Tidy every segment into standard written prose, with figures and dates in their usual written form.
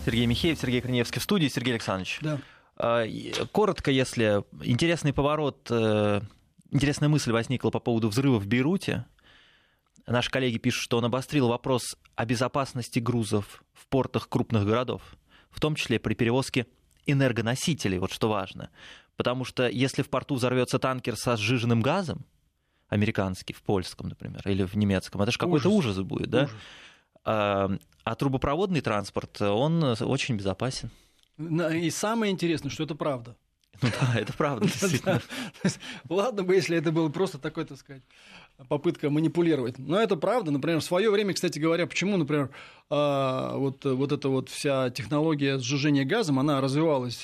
Сергей Михеев, Сергей Корнеевский в студии. Сергей Александрович, Да. Коротко, если интересный поворот, интересная мысль возникла по поводу взрыва в Бейруте. Наши коллеги пишут, что он обострил вопрос о безопасности грузов в портах крупных городов, в том числе при перевозке энергоносителей, вот что важно. Потому что если в порту взорвется танкер со сжиженным газом, американский, в польском, например, или в немецком, это же какой-то ужас будет, да? А трубопроводный транспорт, он очень безопасен. И самое интересное, что это правда. Ну да, это правда, действительно. Ладно бы, если это было просто такой, так сказать, попытка манипулировать. Но это правда. Например, в свое время, кстати говоря, почему, например, вот эта вот вся технология сжижения газом, она развивалась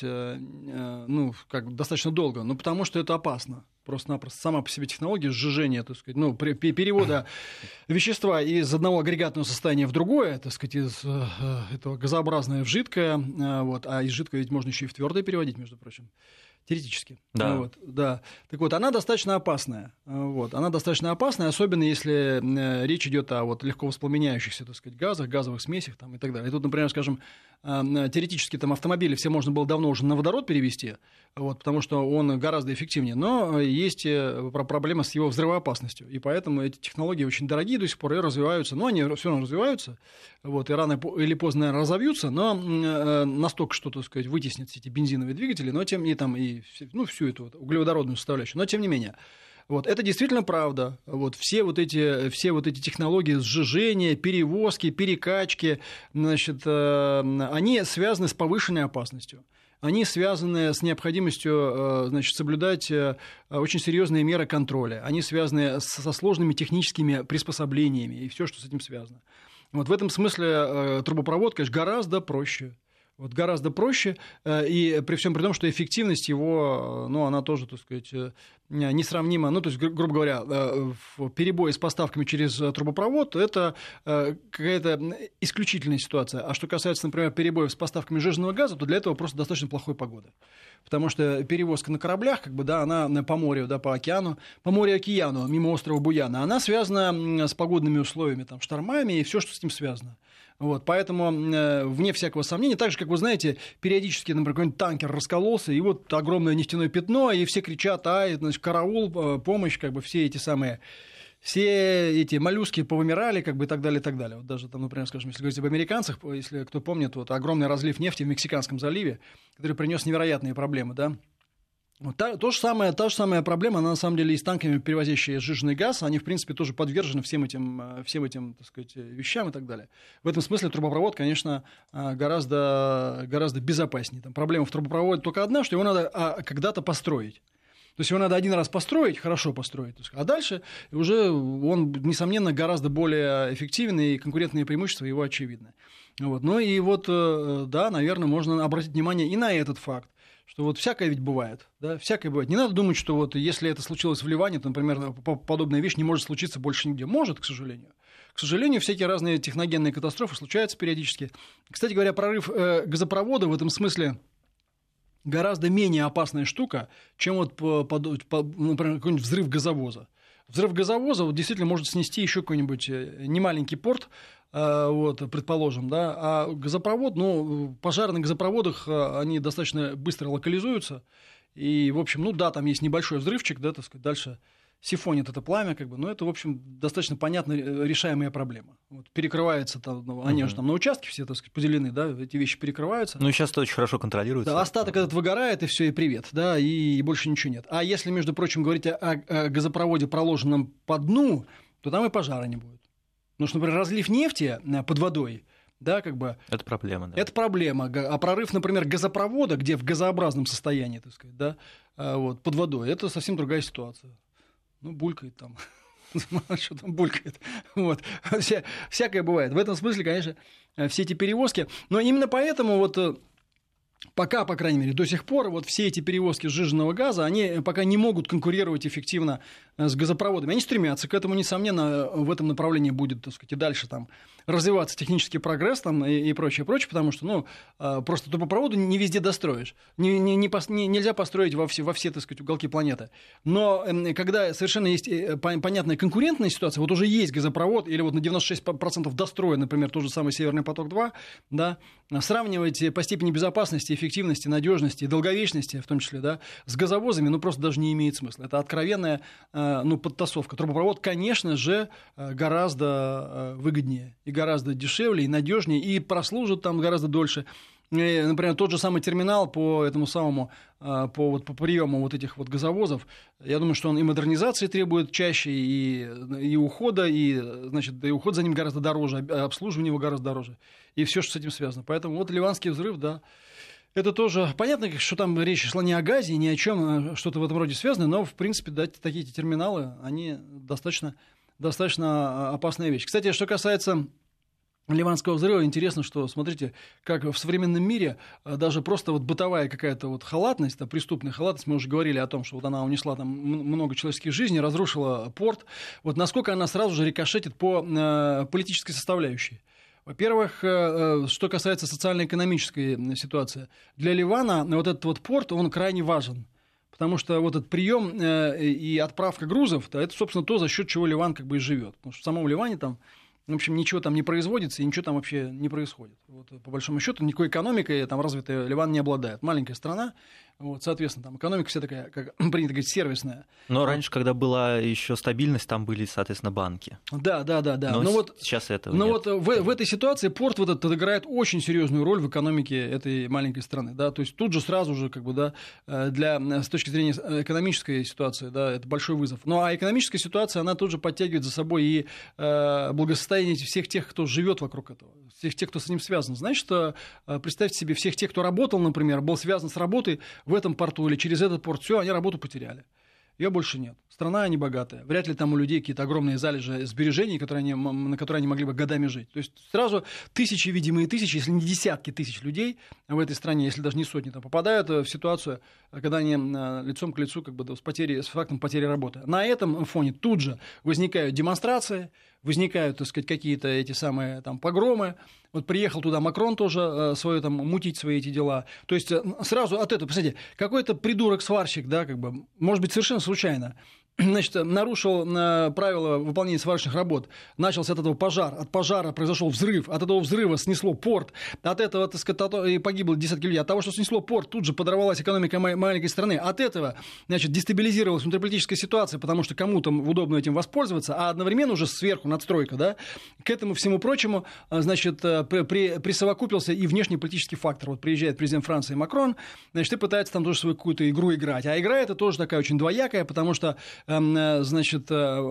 достаточно долго. Ну, потому что это опасно. Просто-напросто сама по себе технология сжижения, так сказать, перевода вещества из одного агрегатного состояния в другое, так сказать, из этого газообразное в жидкое, вот, а из жидкого ведь можно еще и в твердое переводить, между прочим. Теоретически. Да. Вот, да. Так вот, она достаточно опасная. Вот, она достаточно опасная, особенно если речь идет о легко воспламеняющихся, так сказать, газах, газовых смесях там, и так далее. И тут, например, скажем, теоретически там автомобили все можно было давно уже на водород перевести, вот, потому что он гораздо эффективнее, но есть проблема с его взрывоопасностью, и поэтому эти технологии очень дорогие до сих пор и развиваются, но они все равно развиваются, вот, и рано или поздно разовьются, но настолько, что, так сказать, вытеснят эти бензиновые двигатели, но тем и всю эту углеводородную составляющую, но тем не менее. Вот, это действительно правда. Вот, все вот эти технологии сжижения, перевозки, перекачки, значит, они связаны с повышенной опасностью. Они связаны с необходимостью, значит, соблюдать очень серьезные меры контроля. Они связаны со сложными техническими приспособлениями и все, что с этим связано. Вот в этом смысле трубопровод, конечно, гораздо проще. Вот гораздо проще, и при всем при том, что эффективность его, она тоже, так сказать, несравнима. Ну, то есть, грубо говоря, перебои с поставками через трубопровод – это какая-то исключительная ситуация. А что касается, например, перебоев с поставками сжиженного газа, то для этого просто достаточно плохой погоды. Потому что перевозка на кораблях, она по морю, по океану, по морю-океану, мимо острова Буяна, она связана с погодными условиями, там, штормами и все, что с ним связано. Вот, поэтому, вне всякого сомнения, так же, как вы знаете, периодически, например, какой-нибудь танкер раскололся, и вот огромное нефтяное пятно, и все кричат, значит, караул, помощь, все эти моллюски повымирали, и так далее, и так далее. Вот даже там, например, скажем, если говорить об американцах, если кто помнит, огромный разлив нефти в Мексиканском заливе, который принес невероятные проблемы, да. Вот та же самая проблема, она на самом деле и с танками, перевозящие сжиженный газ, они, в принципе, тоже подвержены всем этим, так сказать, вещам и так далее. В этом смысле трубопровод, конечно, гораздо безопаснее. Там проблема в трубопроводе только одна, что его надо когда-то построить. То есть его надо один раз построить, хорошо построить, а дальше уже он, несомненно, гораздо более эффективный, и конкурентные преимущества его очевидны. Вот. Ну и да, наверное, можно обратить внимание и на этот факт, что всякое ведь бывает, да, всякое бывает. Не надо думать, что если это случилось в Ливане, то, например, подобная вещь не может случиться больше нигде. Может, к сожалению. К сожалению, всякие разные техногенные катастрофы случаются периодически. Кстати говоря, прорыв газопровода в этом смысле гораздо менее опасная штука, чем например, какой-нибудь взрыв газовоза. Взрыв газовоза действительно может снести еще какой-нибудь немаленький порт, предположим, да, а газопровод, пожары на газопроводах, они достаточно быстро локализуются, и, в общем, там есть небольшой взрывчик, да, так сказать, дальше сифонит это пламя, но это, в общем, достаточно понятно решаемая проблема. Перекрывается, они уже там на участке все, так сказать, поделены, да, эти вещи перекрываются. Ну, сейчас это очень хорошо контролируется. Да, остаток этот выгорает, и все, и привет, да, и больше ничего нет. А если, между прочим, говорить о газопроводе, проложенном по дну, то там и пожара не будет. Потому что, например, разлив нефти под водой, да, это проблема, да. Это проблема. А прорыв, например, газопровода, где в газообразном состоянии, так сказать, да, под водой, это совсем другая ситуация. Булькает там. Что там булькает. Вот. Всякое бывает. В этом смысле, конечно, все эти перевозки. Но именно поэтому пока, по крайней мере, до сих пор все эти перевозки сжиженного газа, они пока не могут конкурировать эффективно с газопроводами. Они стремятся к этому, несомненно, в этом направлении будет, так сказать, и дальше там развиваться технический прогресс там, и прочее, потому что просто трубопроводы не везде достроишь. Нельзя построить во все, так сказать, уголки планеты. Но когда совершенно есть понятная конкурентная ситуация, вот уже есть газопровод, или вот на 96% достроен, например, тот же самый Северный поток-2, да, сравнивать по степени безопасности, эффективности, надежности и долговечности, в том числе, да, с газовозами, просто даже не имеет смысла. Это откровенная подтасовка. Трубопровод, конечно же, гораздо выгоднее и гораздо дешевле, и надежнее, и прослужит там гораздо дольше. И, например, тот же самый терминал по этому самому, по приему вот этих вот газовозов, я думаю, что он и модернизации требует чаще, и ухода, и уход за ним гораздо дороже, обслуживание его гораздо дороже, и все, что с этим связано. Поэтому вот Ливанский взрыв, да, это тоже понятно, что там речь шла не о газе, ни о чем, что-то в этом роде связано, но, в принципе, да, такие терминалы, они достаточно опасная вещь. Кстати, что касается Ливанского взрыва, интересно, что, смотрите, как в современном мире даже просто вот бытовая какая-то вот халатность, преступная халатность, мы уже говорили о том, что вот она унесла там много человеческих жизней, разрушила порт, вот насколько она сразу же рикошетит по политической составляющей. Во-первых, что касается социально-экономической ситуации, для Ливана вот этот вот порт, он крайне важен. Потому что вот этот прием и отправка грузов, да, это, собственно, то, за счет чего Ливан как бы и живет. Потому что в самом Ливане там, в общем, ничего там не производится и ничего там вообще не происходит. Вот, по большому счету, никакой экономикой там развитой Ливан не обладает. Маленькая страна, вот, соответственно, там экономика вся такая, как принято говорить, сервисная. Но раньше, когда была еще стабильность, там были, соответственно, банки. Да. Но вот сейчас этого нет. Вот в этой ситуации порт вот этот играет очень серьезную роль в экономике этой маленькой страны. Да? То есть тут же сразу же, как бы, да, с точки зрения экономической ситуации, да, это большой вызов. Ну а экономическая ситуация, она тут же подтягивает за собой и благосостояние всех тех, кто живет вокруг этого, всех тех, кто с ним связан. Значит, представьте себе, всех тех, кто работал, например, был связан с работой в этом порту или через этот порт, все, они работу потеряли. Ее больше нет. Страна не богатая. Вряд ли там у людей какие-то огромные залежи сбережений, на которые они могли бы годами жить. То есть сразу тысячи, видимые тысячи, если не десятки тысяч людей в этой стране, если даже не сотни, там, попадают в ситуацию, когда они лицом к лицу как бы, с фактом потери работы. На этом фоне тут же возникают демонстрации, возникают, так сказать, какие-то эти самые там погромы. Вот приехал туда Макрон тоже мутить свои эти дела. То есть сразу от этого, посмотрите, какой-то придурок-сварщик, да, как бы, может быть, совершенно случайно, значит, нарушил правила выполнения сварочных работ, начался от этого пожар, от пожара произошел взрыв, от этого взрыва снесло порт, от этого, так сказать, и погибло десятки людей, от того, что снесло порт, тут же подорвалась экономика маленькой страны, от этого, значит, дестабилизировалась внутриполитическая ситуация, потому что кому-то удобно этим воспользоваться, а одновременно уже сверху надстройка, да, к этому всему прочему, значит, присовокупился и внешнеполитический фактор. Вот приезжает президент Франции Макрон, значит, и пытается там тоже свою какую-то игру играть, а игра эта тоже такая очень двоякая, потому что значит,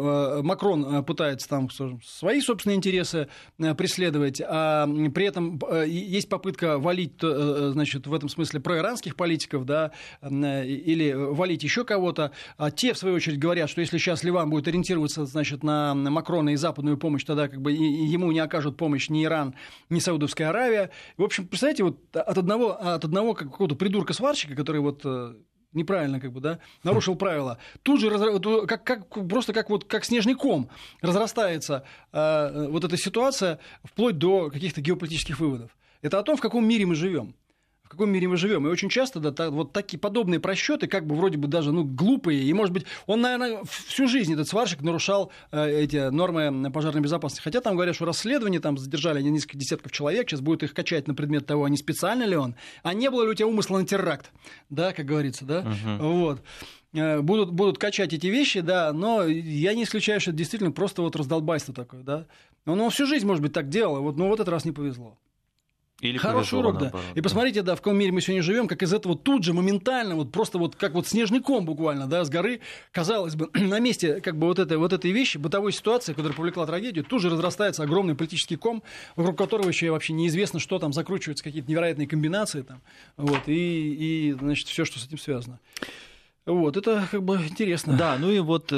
Макрон пытается там свои собственные интересы преследовать, а при этом есть попытка валить, значит, в этом смысле проиранских политиков, да, или валить еще кого-то. А те, в свою очередь, говорят, что если сейчас Ливан будет ориентироваться, значит, на Макрона и западную помощь, тогда как бы ему не окажут помощь ни Иран, ни Саудовская Аравия. В общем, представляете, вот от одного какого-то придурка-сварщика, который вот неправильно, как бы, да, нарушил правила, тут же просто как снежный ком разрастается вот эта ситуация вплоть до каких-то геополитических выводов. Это о том, в каком мире мы живем. В каком мире мы живем. И очень часто вот такие подобные просчеты, как бы вроде бы даже глупые, и, может быть, он, наверное, всю жизнь, этот сварщик, нарушал эти нормы пожарной безопасности. Хотя там говорят, что расследование, там задержали несколько десятков человек, сейчас будут их качать на предмет того, а не специально ли он, а не было ли у тебя умысла на теракт, да, как говорится, да, вот. Будут качать эти вещи, да, но я не исключаю, что это действительно просто вот раздолбайство такое, да. Он всю жизнь, может быть, так делал, но вот этот раз не повезло. Или хороший урок, да. И посмотрите, да, в каком мире мы сегодня живем, как из этого тут же моментально, вот просто вот как вот снежный ком буквально, да, с горы, казалось бы, на месте как бы вот этой вещи, бытовой ситуации, которая повлекла трагедию, тут же разрастается огромный политический ком, вокруг которого еще вообще неизвестно, что там закручиваются, какие-то невероятные комбинации там, вот, и значит, все, что с этим связано. Вот, это как бы интересно. Да, ну и вот,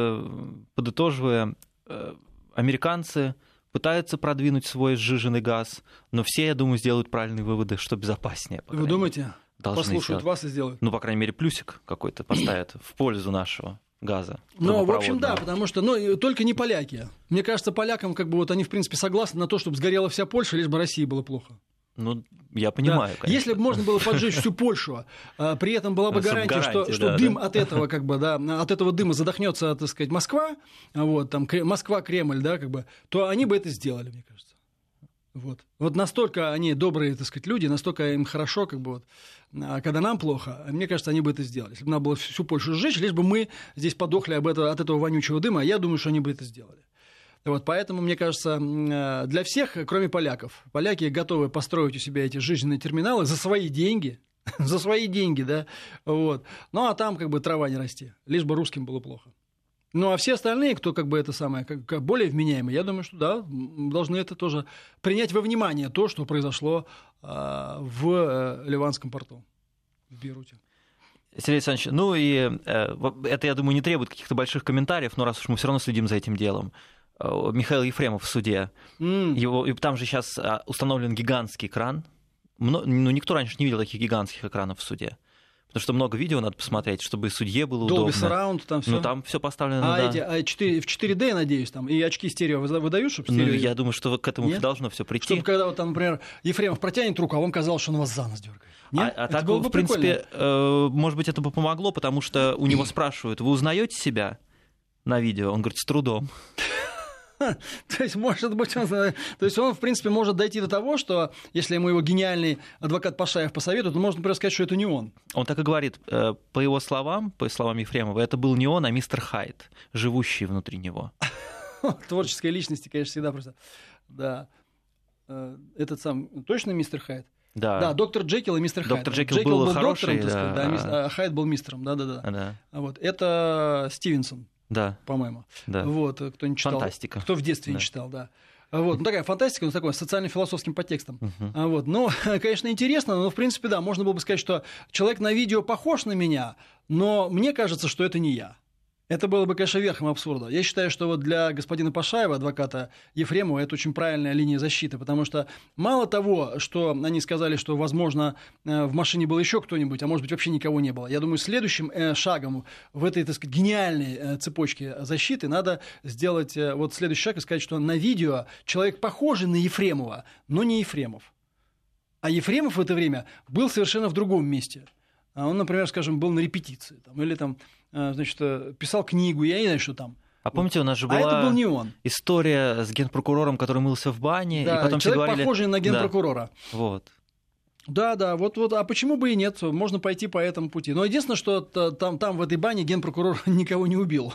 подытоживая, американцы пытаются продвинуть свой сжиженный газ, но все, я думаю, сделают правильные выводы, что безопаснее. Вы думаете? Послушают вас и сделают? Ну, по крайней мере, плюсик какой-то поставят в пользу нашего газа. Ну, в общем, да, потому что, только не поляки. Мне кажется, полякам, они, в принципе, согласны на то, чтобы сгорела вся Польша, лишь бы России было плохо. Ну, я понимаю, да. конечно. Если бы можно было поджечь всю Польшу, при этом была бы гарантия, что дым от этого, от этого дыма задохнется, так сказать, Москва, Москва, Кремль, то они бы это сделали, мне кажется. Вот настолько они добрые, так сказать, люди, настолько им хорошо, когда нам плохо, мне кажется, они бы это сделали. Если бы надо было всю Польшу сжечь, лишь бы мы здесь подохли от этого вонючего дыма, я думаю, что они бы это сделали. Поэтому, мне кажется, для всех, кроме поляков, поляки готовы построить у себя эти жизненные терминалы за свои деньги, да, Ну, а там трава не расти, лишь бы русским было плохо. Ну, а все остальные, кто более вменяемые, я думаю, что да, должны это тоже принять во внимание то, что произошло в Ливанском порту, в Бейруте. Сергей Александрович, это, я думаю, не требует каких-то больших комментариев, но раз уж мы все равно следим за этим делом. Михаил Ефремов в суде. Там же сейчас установлен гигантский экран. Никто раньше не видел таких гигантских экранов в суде. Потому что много видео надо посмотреть, чтобы судье было удобно. Dolby Surround, там все. Там все поставлено. В 4D, надеюсь, там и очки стерео выдают, чтобы стерео. Я думаю, что к этому должно все прийти. Чтобы когда например, Ефремов протянет руку, а вам казалось, что он вас за нос дергает. А так, в принципе, может быть, это бы помогло, потому что у него спрашивают: вы узнаете себя на видео? Он говорит: с трудом. То есть, может быть, он, в принципе, может дойти до того, что если ему его гениальный адвокат Пашаев посоветует, то можно, например, сказать, что это не он. Он так и говорит, по его словам, по словам Ефремова, это был не он, а мистер Хайд, живущий внутри него. Творческая личность, конечно, всегда просто... Да. Этот сам... Точно мистер Хайд? Да. Доктор Джекил и мистер Хайд. Доктор Джекил был хороший, доктором, а Хайд был мистером. Да. Это Стивенсон. Да. По-моему. Да. Кто не читал. Фантастика. Кто в детстве не читал, да. Такая фантастика, такой социально-философским подтекстом. Конечно, интересно, но, в принципе, да, можно было бы сказать, что человек на видео похож на меня, но мне кажется, что это не я. Это было бы, конечно, верхом абсурда. Я считаю, что для господина Пашаева, адвоката Ефремова, это очень правильная линия защиты, потому что мало того, что они сказали, что, возможно, в машине был еще кто-нибудь, а может быть, вообще никого не было. Я думаю, следующим шагом в этой, так сказать, гениальной цепочке защиты надо сделать следующий шаг и сказать, что на видео человек похожий на Ефремова, но не Ефремов. А Ефремов в это время был совершенно в другом месте. Он, например, был на репетиции, или писал книгу, я не знаю, что там. А помните, у нас же была это был не он. История с генпрокурором, который мылся в бане, да, и потом человек, все говорили... похожий на генпрокурора. Да. Да, а почему бы и нет? Можно пойти по этому пути. Но единственное, что там в этой бане генпрокурор никого не убил.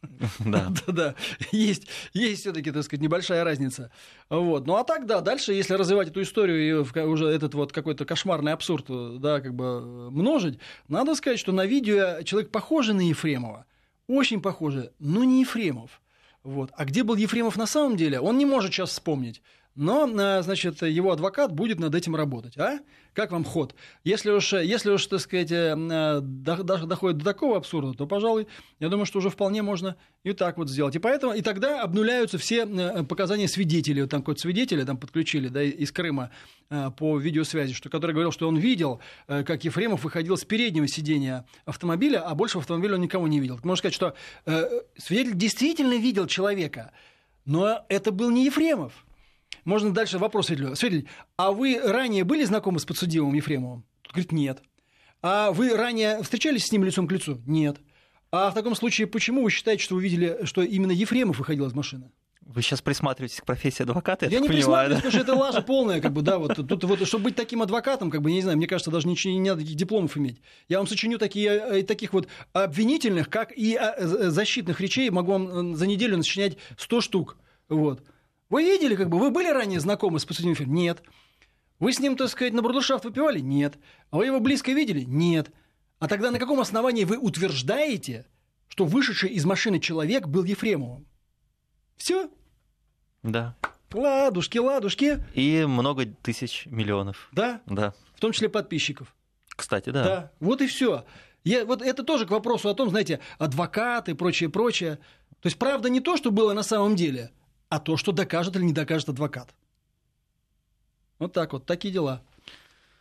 Да. Есть все-таки, так сказать, небольшая разница. Ну а так, да, дальше, если развивать эту историю и уже этот какой-то кошмарный абсурд, множить, надо сказать, что на видео человек похожий на Ефремова, очень похожий, но не Ефремов. А где был Ефремов на самом деле, он не может сейчас вспомнить. Но, его адвокат будет над этим работать. Как вам ход? Если уж, так сказать, доходит до такого абсурда, то, пожалуй, я думаю, что уже вполне можно и так сделать. И тогда обнуляются все показания свидетелей. Там какого-то свидетеля подключили, из Крыма по видеосвязи, который говорил, что он видел, как Ефремов выходил с переднего сидения автомобиля, а больше в автомобиле он никого не видел. Можно сказать, что свидетель действительно видел человека, но это был не Ефремов. Можно дальше вопрос свидетель. А вы ранее были знакомы с подсудимым Ефремовым? Тут говорит, нет. А вы ранее встречались с ним лицом к лицу? Нет. А в таком случае, почему вы считаете, что вы видели, что именно Ефремов выходил из машины? Вы сейчас присматриваетесь к профессии адвоката, я не присматриваюсь, потому что это лажа полная, тут чтобы быть таким адвокатом, не знаю, мне кажется, даже не надо таких дипломов иметь. Я вам сочиню таких обвинительных, как и защитных речей, могу вам за неделю насочинять 100 штук. Вы видели, вы были ранее знакомы с подсудимым Ефремовым? Нет. Вы с ним, так сказать, на брудершафт выпивали? Нет. А вы его близко видели? Нет. А тогда на каком основании вы утверждаете, что вышедший из машины человек был Ефремовым? Все? Да. Ладушки. И много тысяч миллионов. Да? Да. В том числе подписчиков. Кстати, да. Да. Вот и все. Это тоже к вопросу о том, знаете, адвокаты и прочее. То есть правда не то, что было на самом деле, а то, что докажет или не докажет адвокат. Так такие дела.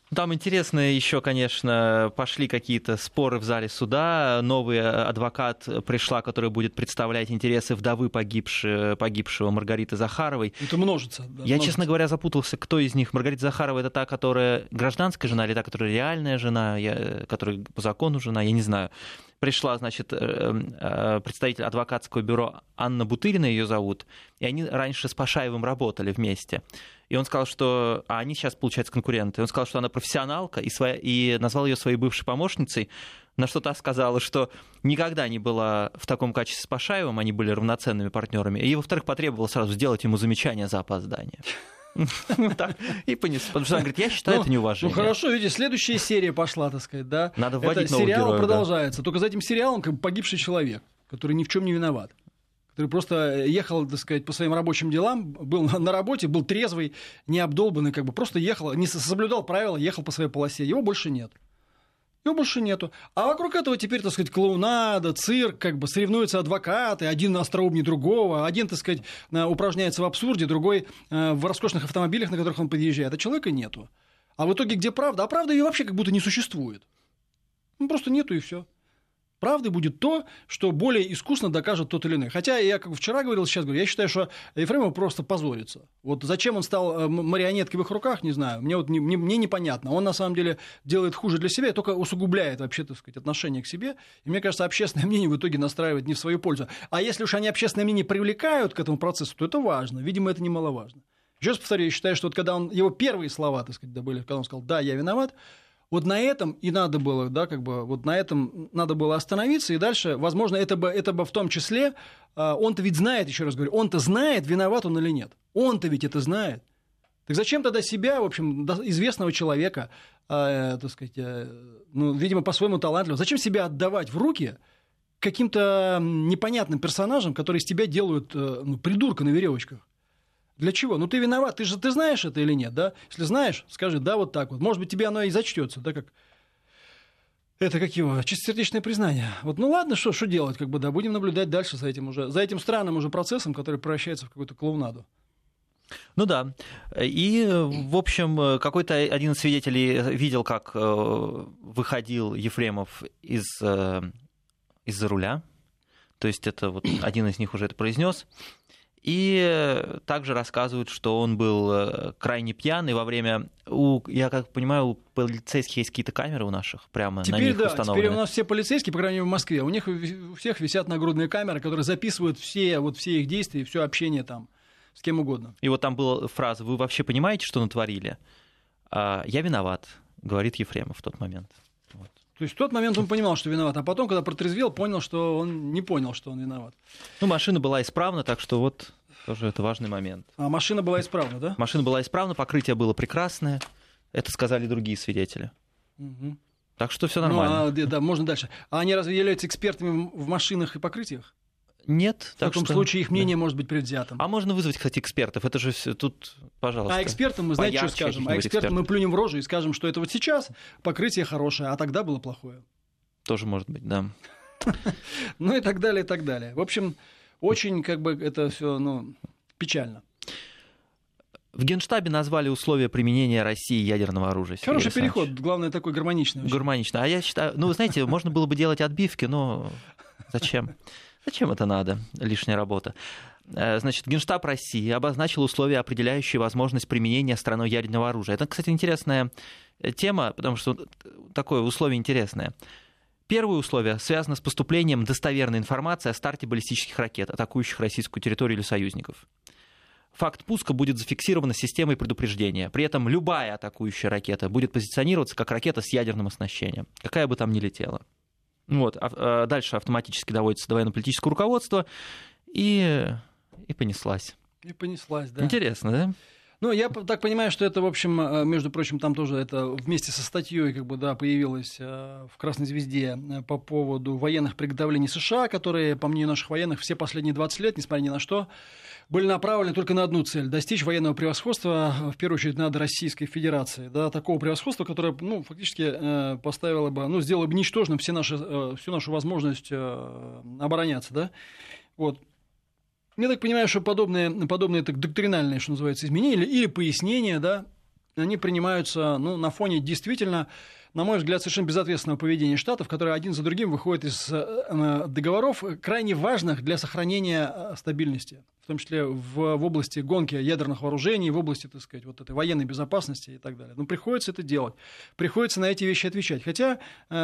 Там интересно еще, конечно, пошли какие-то споры в зале суда. Новый адвокат пришла, которая будет представлять интересы вдовы погибшего Маргариты Захаровой. Это множится. Я, Да, множится. честно говоря, запутался, кто из них. Маргарита Захарова — это та, которая гражданская жена, или та, которая реальная жена, которая по закону жена, я не знаю. Пришла, значит, представитель адвокатского бюро Анна Бутырина, ее зовут, и они раньше с Пашаевым работали вместе. И он сказал, что... А они сейчас, получается, конкуренты. Он сказал, что она профессионалка, и назвал ее своей бывшей помощницей, на что та сказала, что никогда не была в таком качестве с Пашаевым, они были равноценными партнерами, и, во-вторых, потребовала сразу сделать ему замечание за опоздание. И понес. Потому что она говорит, я считаю, это неуважение. Ну хорошо, видите, следующая серия пошла, так сказать, да. Надо вводить новых героев. Сериал продолжается. Только за этим сериалом как бы погибший человек, который ни в чем не виноват. Который просто ехал, так сказать, по своим рабочим делам, был на работе, был трезвый, не обдолбанный, как бы просто ехал, не соблюдал правила, ехал по своей полосе. Его больше нет. Его больше нету. А вокруг этого теперь, так сказать, клоунада, цирк, как бы соревнуются адвокаты, один остроумнее другого, один, так сказать, упражняется в абсурде, другой в роскошных автомобилях, на которых он подъезжает, а человека нету. А в итоге где правда? А правда ее вообще как будто не существует. Ну, просто нету и все. Правдой будет то, что более искусно докажет тот или иной. Хотя я, как вчера говорил, сейчас говорю, я считаю, что Ефремов просто позорится. Вот зачем он стал марионеткой в их руках, не знаю. Мне непонятно. Он на самом деле делает хуже для себя и только усугубляет вообще, так сказать, отношение к себе. И мне кажется, общественное мнение в итоге настраивает не в свою пользу. А если уж они общественное мнение привлекают к этому процессу, то это важно. Видимо, это немаловажно. Еще раз повторю, я считаю, что вот когда его первые слова, так сказать, были, когда он сказал «да, я виноват», вот на этом и надо было, да, как бы, вот на этом надо было остановиться, и дальше, возможно, это бы в том числе, он-то ведь знает, еще раз говорю, он-то знает, виноват он или нет. Он-то ведь это знает. Так зачем тогда себя, в общем, известного человека, так сказать, ну, видимо, по-своему талантливого, зачем себя отдавать в руки каким-то непонятным персонажам, которые из тебя делают придурка на веревочках? Для чего? Ну, ты виноват, ты знаешь это или нет, да? Если знаешь, скажи, да, вот так вот. Может быть, тебе оно и зачтется, да, как... Это как его, чистосердечное признание. Вот, ну ладно, что делать, как бы, да, будем наблюдать дальше за этим странным уже процессом, который превращается в какую-то клоунаду. Ну да. И, в общем, какой-то один из свидетелей видел, как выходил Ефремов из-за руля. То есть это вот один из них уже это произнес. И также рассказывают, что он был крайне пьян, и во время... Я как понимаю, у полицейских есть какие-то камеры у наших, прямо теперь, на них да, установлены. Теперь у нас все полицейские, по крайней мере, в Москве, у них у всех висят нагрудные камеры, которые записывают все их действия, все общение там с кем угодно. И вот там была фраза: «Вы вообще понимаете, что натворили?» «Я виноват», говорит Ефремов в тот момент. Вот. То есть в тот момент он понимал, что виноват, а потом, когда протрезвел, понял, что он не понял, что он виноват. Ну, машина была исправна, так что вот тоже это важный момент. А машина была исправна, да? Машина была исправна, покрытие было прекрасное. Это сказали другие свидетели. Угу. Так что все нормально. Да, можно дальше. А они разве являются экспертами в машинах и покрытиях? Нет. В таком случае их мнение может быть предвзятым. А можно вызвать, кстати, экспертов. Это же тут, пожалуйста. А экспертам мы, знаете, что скажем? А экспертам мы плюнем в рожу и скажем, что это вот сейчас покрытие хорошее, а тогда было плохое. Тоже может быть, да. Ну и так далее, и так далее. В общем, очень как бы это все, печально. В Генштабе назвали условия применения России ядерного оружия. Хороший переход, главное, такой гармоничный. Гармонично. А я считаю, вы знаете, можно было бы делать отбивки, но зачем? Зачем это надо? Лишняя работа. Значит, Генштаб России обозначил условия, определяющие возможность применения страной ядерного оружия. Это, кстати, интересная тема, потому что такое условие интересное. Первое условие связано с поступлением достоверной информации о старте баллистических ракет, атакующих российскую территорию или союзников. Факт пуска будет зафиксирован системой предупреждения. При этом любая атакующая ракета будет позиционироваться как ракета с ядерным оснащением, какая бы там ни летела. Вот. Дальше автоматически доводится до военно-политического руководства, и понеслась. И понеслась, да. Интересно, да? Ну, я так понимаю, что это, в общем, между прочим, там тоже это вместе со статьей как бы, да, появилось в «Красной звезде» по поводу военных приготовлений США, которые, по мнению наших военных, все последние 20 лет, несмотря ни на что, были направлены только на одну цель – достичь военного превосходства, в первую очередь, над Российской Федерацией. Да, такого превосходства, которое, фактически поставило бы, сделало бы ничтожным всю нашу возможность обороняться, да, вот. Я так понимаю, что подобные так, доктринальные, что называется, изменения или пояснения, да, они принимаются на фоне действительно, на мой взгляд, совершенно безответственного поведения Штатов, которые один за другим выходят из договоров, крайне важных для сохранения стабильности, в том числе в области гонки ядерных вооружений, в области, так сказать, вот этой военной безопасности и так далее. Но приходится это делать, приходится на эти вещи отвечать. Хотя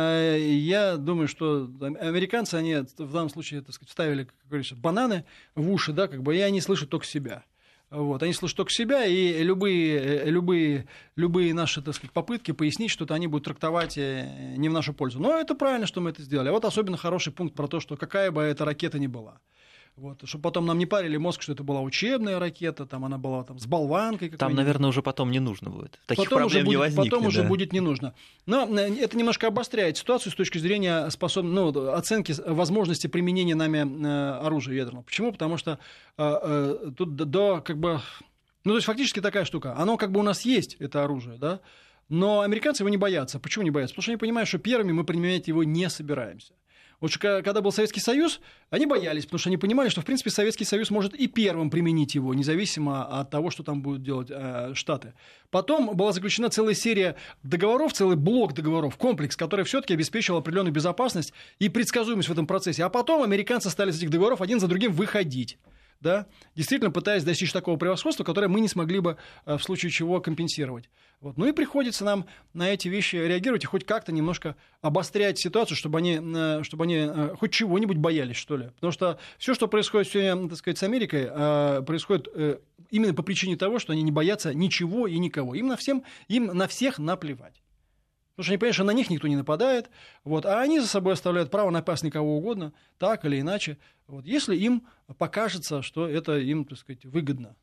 я думаю, что американцы, они в данном случае, так сказать, вставили, как говорится, бананы в уши, да, как бы, и они слышат только себя. Вот. Они слышат только себя, и любые наши, так сказать, попытки пояснить что-то, они будут трактовать не в нашу пользу. Но это правильно, что мы это сделали. А вот особенно хороший пункт про то, что какая бы эта ракета ни была. Вот, чтобы потом нам не парили мозг, что это была учебная ракета, там она была там, с болванкой. Там, наверное, уже потом не нужно будет. Таких потом проблем не возникнет. Потом уже будет не нужно. Но это немножко обостряет ситуацию с точки зрения оценки возможности применения нами оружия ядерного. Почему? Потому что тут то есть фактически такая штука. Оно как бы у нас есть, это оружие, да? Но американцы его не боятся. Почему не боятся? Потому что они понимают, что первыми мы применять его не собираемся. Вот когда был Советский Союз, они боялись, потому что они понимали, что, в принципе, Советский Союз может и первым применить его, независимо от того, что там будут делать Штаты. Потом была заключена целая серия договоров, целый блок договоров, комплекс, который все-таки обеспечивал определенную безопасность и предсказуемость в этом процессе. А потом американцы стали из этих договоров один за другим выходить. Да, действительно пытаясь достичь такого превосходства, которое мы не смогли бы в случае чего компенсировать. Вот. Ну и приходится нам на эти вещи реагировать и хоть как-то немножко обострять ситуацию, чтобы они хоть чего-нибудь боялись, что ли. Потому что все, что происходит сегодня, так сказать, с Америкой, происходит именно по причине того, что они не боятся ничего и никого. Им на всех наплевать. Потому что они понимают, что на них никто не нападает, вот, а они за собой оставляют право напасть на кого угодно, так или иначе, вот, если им покажется, что это им, так сказать, выгодно.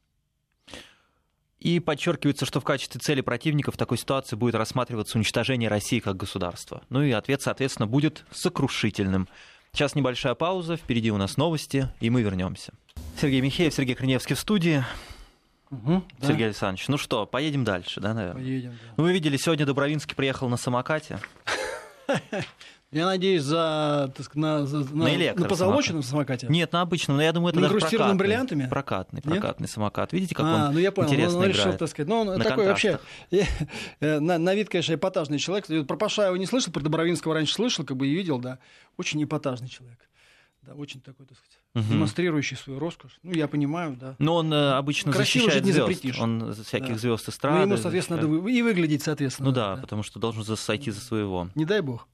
И подчеркивается, что в качестве цели противника в такой ситуации будет рассматриваться уничтожение России как государства. Ну и ответ, соответственно, будет сокрушительным. Сейчас небольшая пауза, впереди у нас новости, и мы вернемся. Сергей Михеев, Сергей Корнеевский в студии. Сергей Александрович, ну что, поедем дальше, да, наверное? Поедем, да. Ну, вы видели, сегодня Добровинский приехал на самокате. Я надеюсь, на позолоченном самокате? Нет, на обычном, но я думаю, это даже инкрустированным бриллиантами? Прокатный самокат. Видите, как он я понял, интересно он играет. Решил, так сказать, он такой вообще, на вид, конечно, эпатажный человек. Про Пашаева не слышал, про Добровинского раньше слышал, как бы и видел, да. Очень эпатажный человек. Да, очень такой, так сказать, демонстрирующий свою роскошь. Ну, я понимаю, да. Но он обычно красиво защищает звезд. Он всяких звезд эстрады. Ну, ему, соответственно, надо и выглядеть, соответственно. Ну да, потому что должен сойти за своего. Не дай бог.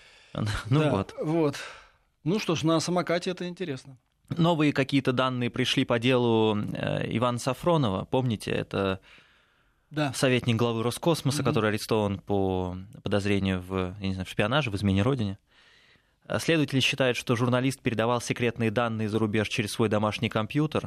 Вот. Ну что ж, на самокате это интересно. Новые какие-то данные пришли по делу Ивана Сафронова. Помните, это советник главы Роскосмоса, который арестован по подозрению в шпионаже, в измене Родине. Следователи считают, что журналист передавал секретные данные за рубеж через свой домашний компьютер.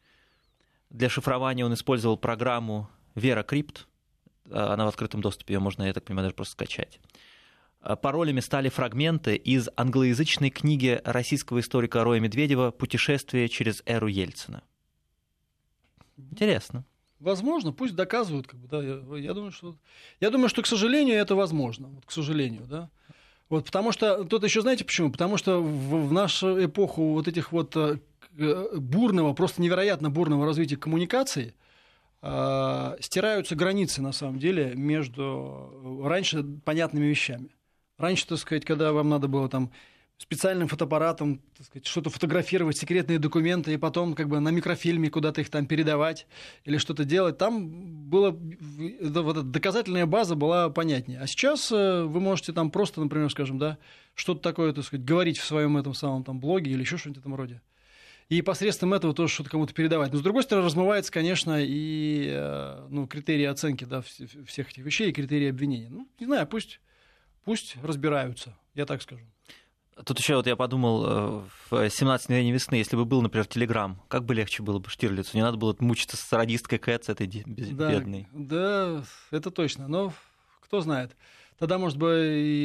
Для шифрования он использовал программу VeraCrypt. Она в открытом доступе, ее можно, я так понимаю, даже просто скачать. Паролями стали фрагменты из англоязычной книги российского историка Роя Медведева «Путешествие через эру Ельцина». Интересно. Возможно, пусть доказывают. Я думаю, что, к сожалению, это возможно. Вот, к сожалению, да. Вот, потому что, тут еще знаете почему? Потому что в нашу эпоху вот этих вот бурного, просто невероятно бурного развития коммуникаций стираются границы, на самом деле, между раньше понятными вещами. Раньше, так сказать, когда вам надо было там специальным фотоаппаратом, так сказать, что-то фотографировать, секретные документы, и потом как бы на микрофильме куда-то их там передавать или что-то делать, там была вот эта доказательная база была понятнее. А сейчас вы можете там просто, например, скажем, да, что-то такое, так сказать, говорить в своем этом самом там блоге или еще что-нибудь в этом роде. И посредством этого тоже что-то кому-то передавать. Но, с другой стороны, размывается, конечно, и критерии оценки, да, всех этих вещей, и критерии обвинения. Ну, не знаю, пусть разбираются, я так скажу. Тут еще я подумал, в 17 мгновений весны, если бы был, например, Телеграм, как бы легче было бы Штирлицу? Не надо было мучиться с радисткой Кэт, этой бедной. Да, это точно. Но кто знает. Тогда, может быть,